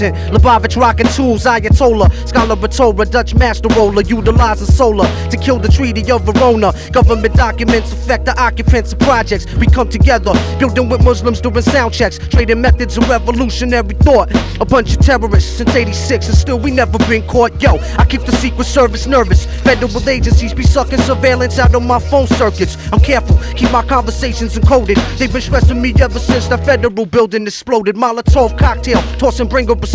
Lubavitch rocking tools, Ayatollah, Scholar Torah, Dutch master roller, utilizing solar to kill the Treaty of Verona. Government documents affect the occupants of projects. We come together, building with Muslims during sound checks, trading methods of revolutionary thought. A bunch of terrorists since '86, and still we never been caught. Yo, I keep the Secret Service nervous. Federal agencies be sucking surveillance out of my phone circuits. I'm careful, keep my conversations encoded. They've been stressing me ever since that federal building exploded. Molotov cocktail, toss and bring up a